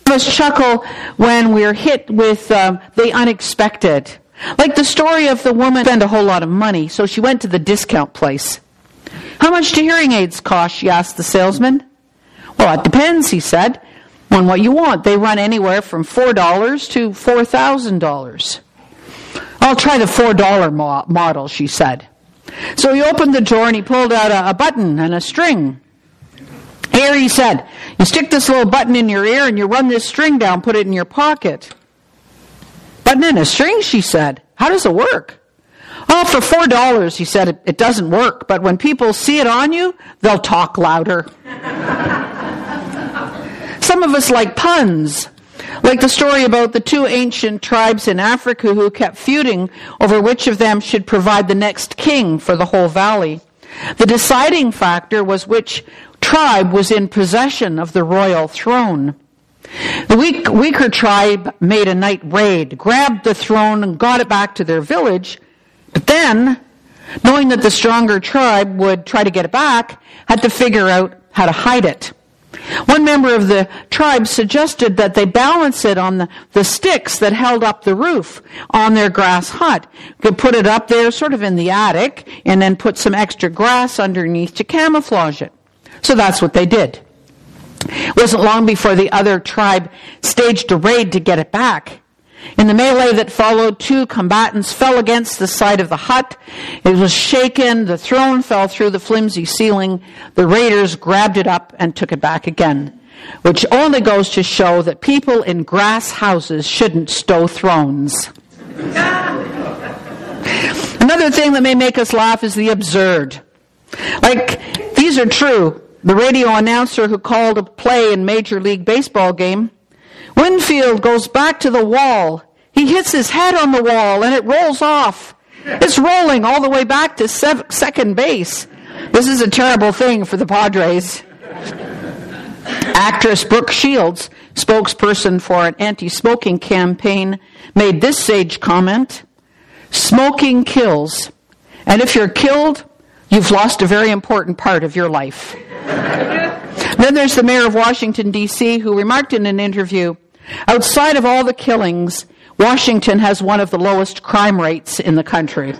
Us chuckle when we're hit with the unexpected. Like the story of the woman who spent a whole lot of money, so she went to the discount place. How much do hearing aids cost, she asked the salesman. Well, it depends, he said, on what you want. They run anywhere from $4 to $4,000. I'll try the $4 model, she said. So he opened the drawer and he pulled out a button and a string. Here, he said, you stick this little button in your ear and you run this string down, put it in your pocket. Button and a string, she said. How does it work? Oh, for $4, he said, it doesn't work. But when people see it on you, they'll talk louder. Some of us like puns. Like the story about the two ancient tribes in Africa who kept feuding over which of them should provide the next king for the whole valley. The deciding factor was which tribe was in possession of the royal throne. The weaker tribe made a night raid, grabbed the throne and got it back to their village, but then, knowing that the stronger tribe would try to get it back, had to figure out how to hide it. One member of the tribe suggested that they balance it on the sticks that held up the roof on their grass hut. Could put it up there sort of in the attic and then put some extra grass underneath to camouflage it. So that's what they did. It wasn't long before the other tribe staged a raid to get it back. In the melee that followed, two combatants fell against the side of the hut. It was shaken. The throne fell through the flimsy ceiling. The raiders grabbed it up and took it back again, which only goes to show that people in grass houses shouldn't stow thrones. Another thing that may make us laugh is the absurd. Like, these are true. The radio announcer who called a play in Major League Baseball game, Winfield goes back to the wall. He hits his head on the wall and it rolls off. It's rolling all the way back to second base. This is a terrible thing for the Padres. Actress Brooke Shields, spokesperson for an anti-smoking campaign, made this sage comment, "Smoking kills. And if you're killed, you've lost a very important part of your life." Then there's the mayor of Washington, D.C., who remarked in an interview, outside of all the killings, Washington has one of the lowest crime rates in the country.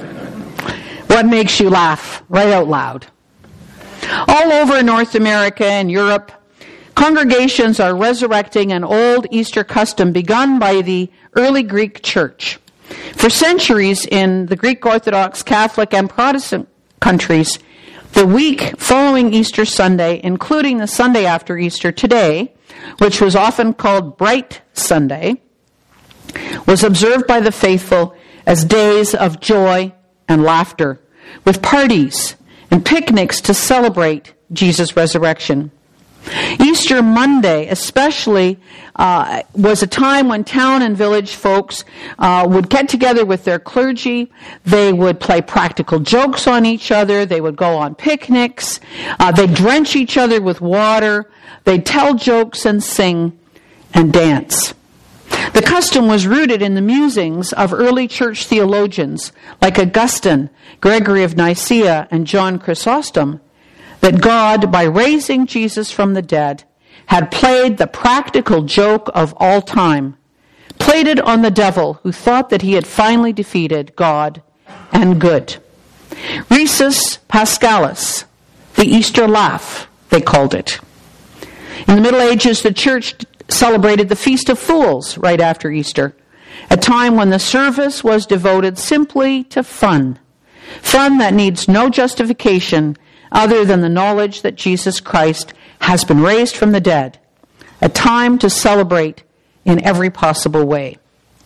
What makes you laugh right out loud? All over North America and Europe, congregations are resurrecting an old Easter custom begun by the early Greek church. For centuries in the Greek Orthodox, Catholic, and Protestant countries, the week following Easter Sunday, including the Sunday after Easter today, which was often called Bright Sunday, was observed by the faithful as days of joy and laughter, with parties and picnics to celebrate Jesus' resurrection. Easter Monday especially was a time when town and village folks would get together with their clergy. They would play practical jokes on each other. They would go on picnics. They'd drench each other with water. They'd tell jokes and sing and dance. The custom was rooted in the musings of early church theologians like Augustine, Gregory of Nicaea, and John Chrysostom, that God, by raising Jesus from the dead, had played the practical joke of all time, played it on the devil who thought that he had finally defeated God and good. Risus Paschalis, the Easter laugh, they called it. In the Middle Ages, the church celebrated the Feast of Fools right after Easter, a time when the service was devoted simply to fun that needs no justification other than the knowledge that Jesus Christ has been raised from the dead, a time to celebrate in every possible way.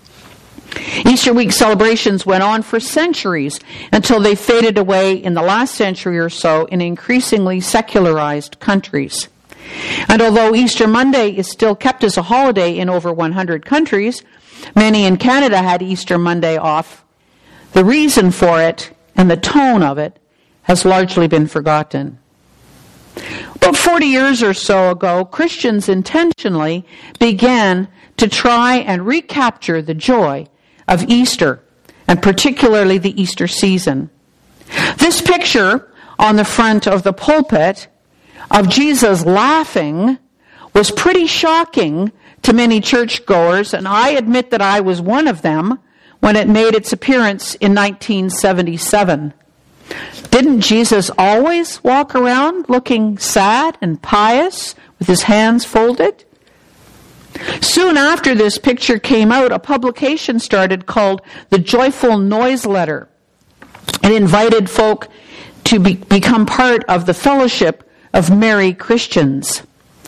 Easter week celebrations went on for centuries until they faded away in the last century or so in increasingly secularized countries. And although Easter Monday is still kept as a holiday in over 100 countries, many in Canada had Easter Monday off. The reason for it and the tone of it has largely been forgotten. About 40 years or so ago, Christians intentionally began to try and recapture the joy of Easter, and particularly the Easter season. This picture on the front of the pulpit of Jesus laughing was pretty shocking to many churchgoers, and I admit that I was one of them when it made its appearance in 1977. Didn't Jesus always walk around looking sad and pious with his hands folded? Soon after this picture came out, a publication started called The Joyful Noise Letter. It invited folk to become part of the Fellowship of Merry Christians.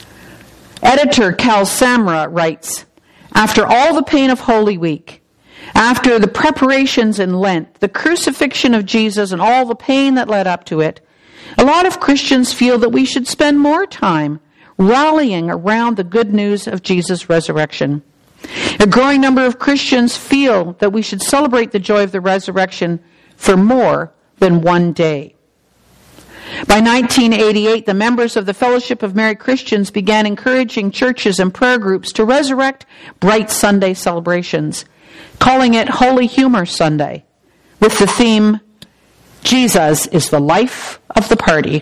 Editor Cal Samra writes, "After all the pain of Holy Week, after the preparations in Lent, the crucifixion of Jesus and all the pain that led up to it, a lot of Christians feel that we should spend more time rallying around the good news of Jesus' resurrection. A growing number of Christians feel that we should celebrate the joy of the resurrection for more than one day." By 1988, the members of the Fellowship of Merry Christians began encouraging churches and prayer groups to resurrect Bright Sunday celebrations, calling it Holy Humor Sunday, with the theme, Jesus is the life of the party.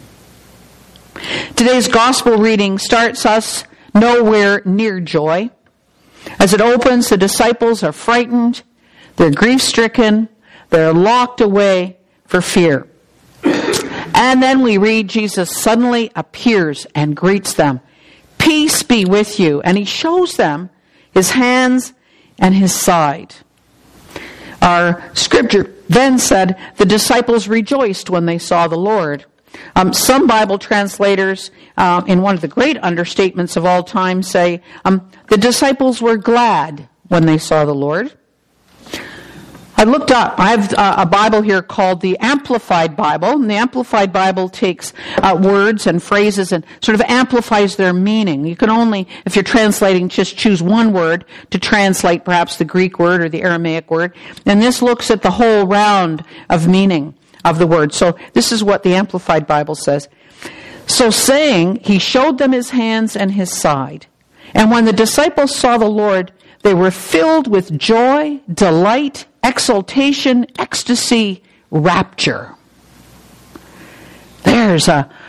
Today's gospel reading starts us nowhere near joy. As it opens, the disciples are frightened, they're grief-stricken, they're locked away for fear. And then we read Jesus suddenly appears and greets them. "Peace be with you." And he shows them his hands and his side. Our scripture then said the disciples rejoiced when they saw the Lord. Some Bible translators, in one of the great understatements of all time, say the disciples were glad when they saw the Lord. I looked up, I have a Bible here called the Amplified Bible, and the Amplified Bible takes words and phrases and sort of amplifies their meaning. You can only, if you're translating, just choose one word to translate perhaps the Greek word or the Aramaic word, and this looks at the whole round of meaning of the word. So this is what the Amplified Bible says. "So saying, he showed them his hands and his side. And when the disciples saw the Lord, they were filled with joy, delight, exultation, ecstasy, rapture." There's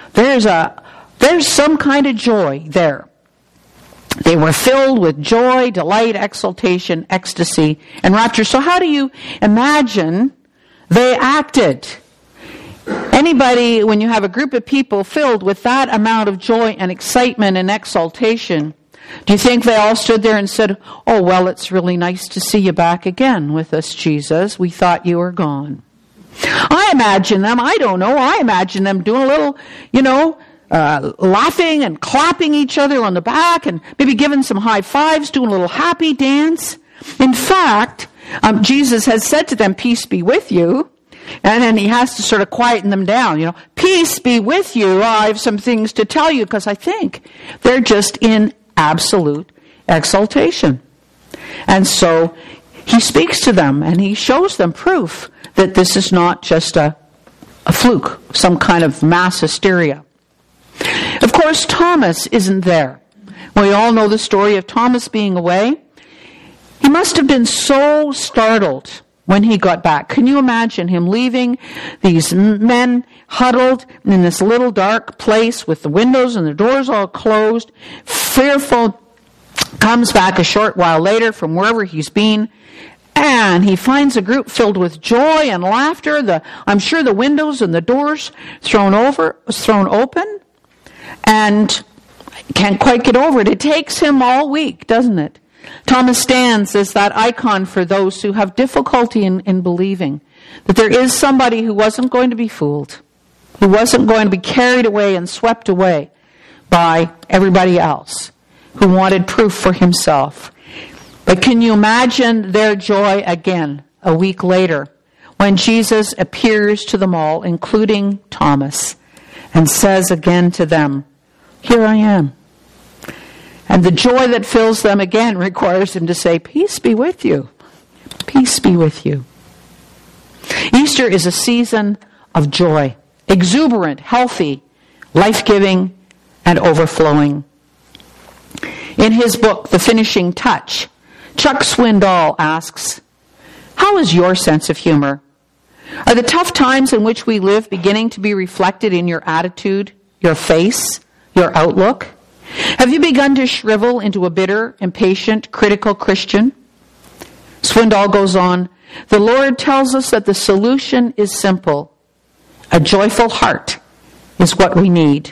some kind of joy there. They were filled with joy, delight, exultation, ecstasy, and rapture. So how do you imagine they acted? Anybody, when you have a group of people filled with that amount of joy and excitement and exultation, do you think they all stood there and said, "Oh, well, it's really nice to see you back again with us, Jesus. We thought you were gone"? I imagine them, I imagine them doing a little, laughing and clapping each other on the back and maybe giving some high fives, doing a little happy dance. In fact, Jesus has said to them, "Peace be with you." And then he has to sort of quieten them down, "Peace be with you. I have some things to tell you," because I think they're just in absolute exaltation. And so he speaks to them and he shows them proof that this is not just a fluke, some kind of mass hysteria. Of course, Thomas isn't there. We all know the story of Thomas being away. He must have been so startled when he got back. Can you imagine him leaving these men huddled in this little dark place with the windows and the doors all closed, fearful, comes back a short while later from wherever he's been, and he finds a group filled with joy and laughter. I'm sure the windows and the doors thrown open, and can't quite get over it. It takes him all week, doesn't it? Thomas stands as that icon for those who have difficulty in believing that there is somebody who wasn't going to be fooled, who wasn't going to be carried away and swept away by everybody else, who wanted proof for himself. But can you imagine their joy again a week later when Jesus appears to them all, including Thomas, and says again to them, "Here I am." And the joy that fills them again requires him to say, "Peace be with you. Peace be with you." Easter is a season of joy, exuberant, healthy, life-giving, and overflowing. In his book, The Finishing Touch, Chuck Swindoll asks, "How is your sense of humor? Are the tough times in which we live beginning to be reflected in your attitude, your face, your outlook? Have you begun to shrivel into a bitter, impatient, critical Christian? Swindoll goes on, the Lord tells us that the solution is simple. A joyful heart is what we need.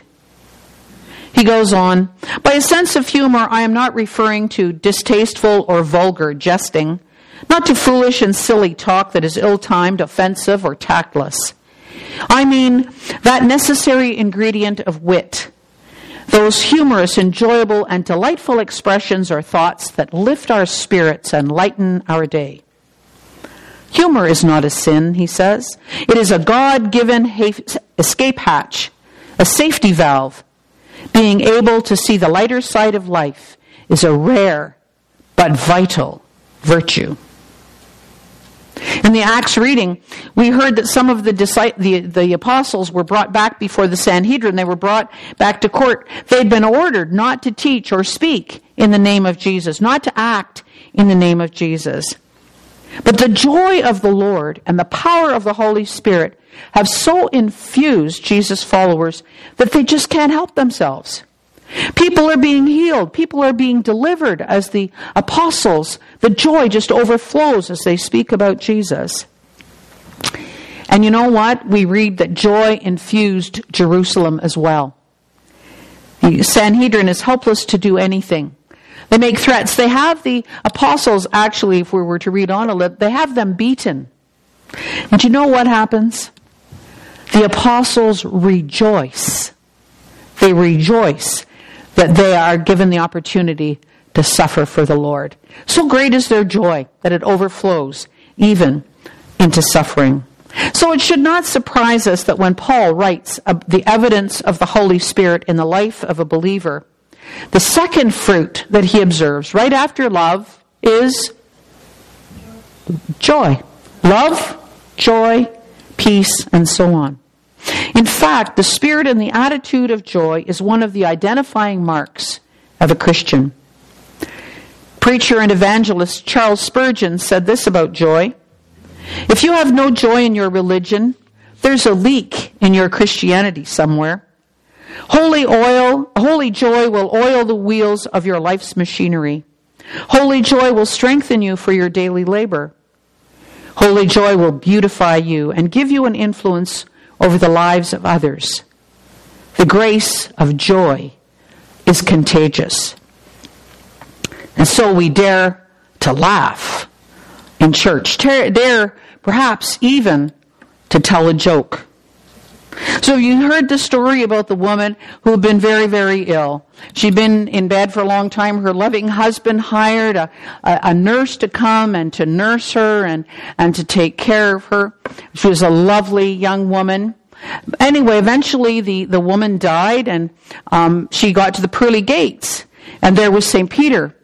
He goes on, by a sense of humor, I am not referring to distasteful or vulgar jesting, not to foolish and silly talk that is ill-timed, offensive, or tactless. I mean that necessary ingredient of wit, those humorous, enjoyable, and delightful expressions or thoughts that lift our spirits and lighten our day. Humor is not a sin, he says. It is a God-given escape hatch, a safety valve. Being able to see the lighter side of life is a rare but vital virtue. In the Acts reading, we heard that some of the apostles were brought back before the Sanhedrin. They were brought back to court. They'd been ordered not to teach or speak in the name of Jesus, not to act in the name of Jesus. But the joy of the Lord and the power of the Holy Spirit have so infused Jesus' followers that they just can't help themselves. People are being healed. People are being delivered as the apostles. The joy just overflows as they speak about Jesus. And you know what? We read that joy infused Jerusalem as well. The Sanhedrin is helpless to do anything. They make threats. They have the apostles, actually, if we were to read on a little, they have them beaten. And you know what happens? The apostles rejoice. They rejoice that they are given the opportunity to suffer for the Lord. So great is their joy that it overflows even into suffering. So it should not surprise us that when Paul writes the evidence of the Holy Spirit in the life of a believer, the second fruit that he observes right after love is joy. Love, joy, peace, and so on. In fact, the spirit and the attitude of joy is one of the identifying marks of a Christian. Preacher and evangelist Charles Spurgeon said this about joy. If you have no joy in your religion, there's a leak in your Christianity somewhere. Holy joy will oil the wheels of your life's machinery. Holy joy will strengthen you for your daily labor. Holy joy will beautify you and give you an influence over the lives of others. The grace of joy is contagious. And so we dare to laugh in church, dare perhaps even to tell a joke. So you heard the story about the woman who had been very, very ill. She'd been in bed for a long time. Her loving husband hired a nurse to come and to nurse her and to take care of her. She was a lovely young woman. Anyway, eventually the woman died, and she got to the pearly gates, and there was St. Peter.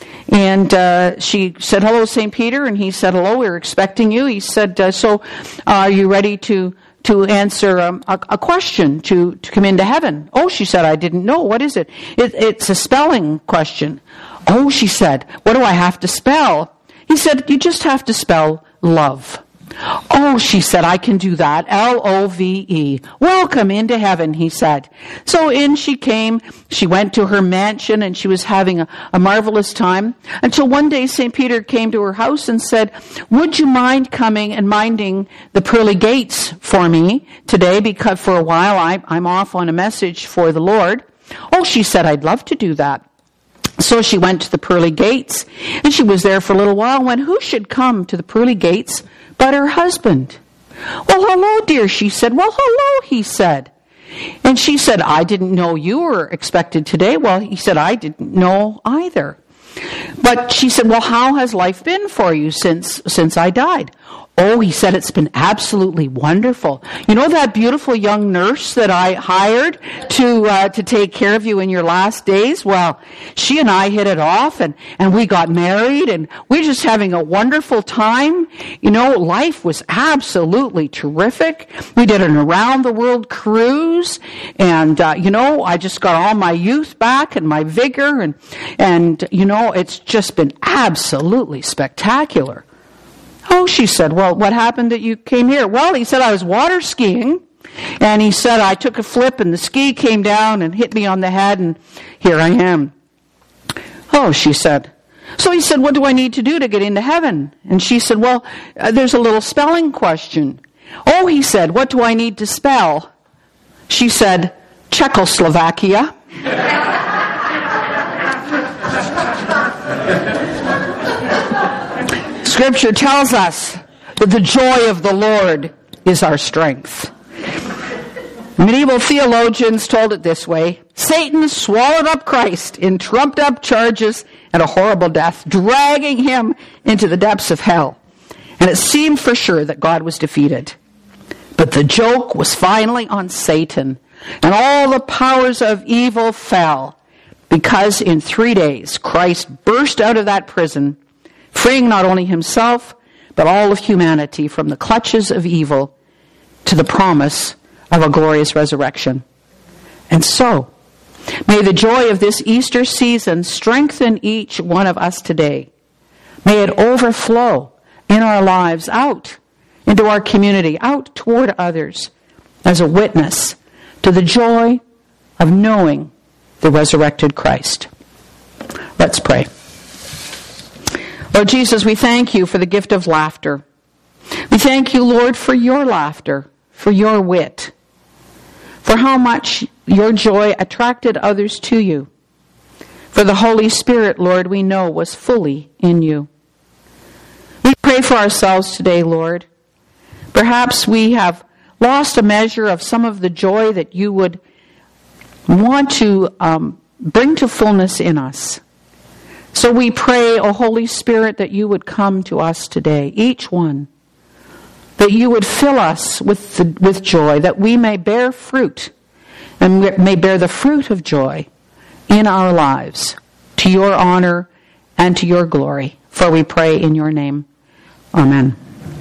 And she said, hello, St. Peter, and he said, hello, we're expecting you. He said, so are you ready to answer a question to come into heaven? Oh, she said, I didn't know. What is it? It's a spelling question. Oh, she said, what do I have to spell? He said, you just have to spell love. Oh, she said, I can do that. L-O-V-E. Welcome into heaven, he said. So in she came. She went to her mansion, and she was having a marvelous time. Until one day, St. Peter came to her house and said, would you mind coming and minding the pearly gates for me today? Because for a while, I'm off on a message for the Lord. Oh, she said, I'd love to do that. So she went to the pearly gates, and she was there for a little while when who should come to the pearly gates but her husband? Well, hello, dear, she said. Well, hello, he said. And she said, I didn't know you were expected today. Well, he said, I didn't know either. But she said, well, how has life been for you since I died? Oh, he said, it's been absolutely wonderful. You know that beautiful young nurse that I hired to take care of you in your last days? Well, she and I hit it off, and we got married, and we're just having a wonderful time. You know, life was absolutely terrific. We did an around-the-world cruise, and, I just got all my youth back and my vigor, and it's just been absolutely spectacular. Oh, she said, well, what happened that you came here? Well, he said, I was water skiing, And he said, I took a flip and the ski came down and hit me on the head, and here I am. Oh, she said. So he said, what do I need to do to get into heaven? And she said, well, there's a little spelling question. Oh, he said, what do I need to spell? She said, Czechoslovakia. Scripture tells us that the joy of the Lord is our strength. Medieval theologians told it this way: Satan swallowed up Christ in trumped up charges and a horrible death, dragging him into the depths of hell. And it seemed for sure that God was defeated. But the joke was finally on Satan, and all the powers of evil fell, because in 3 days Christ burst out of that prison, freeing not only himself, but all of humanity from the clutches of evil to the promise of a glorious resurrection. And so, may the joy of this Easter season strengthen each one of us today. May it overflow in our lives out into our community, out toward others, as a witness to the joy of knowing the resurrected Christ. Let's pray. Lord Jesus, we thank you for the gift of laughter. We thank you, Lord, for your laughter, for your wit, for how much your joy attracted others to you. For the Holy Spirit, Lord, we know was fully in you. We pray for ourselves today, Lord. Perhaps we have lost a measure of some of the joy that you would want to bring to fullness in us. So we pray, O Holy Spirit, that you would come to us today, each one, that you would fill us with joy, that we may bear fruit, and may bear the fruit of joy in our lives, to your honor and to your glory. For we pray in your name. Amen.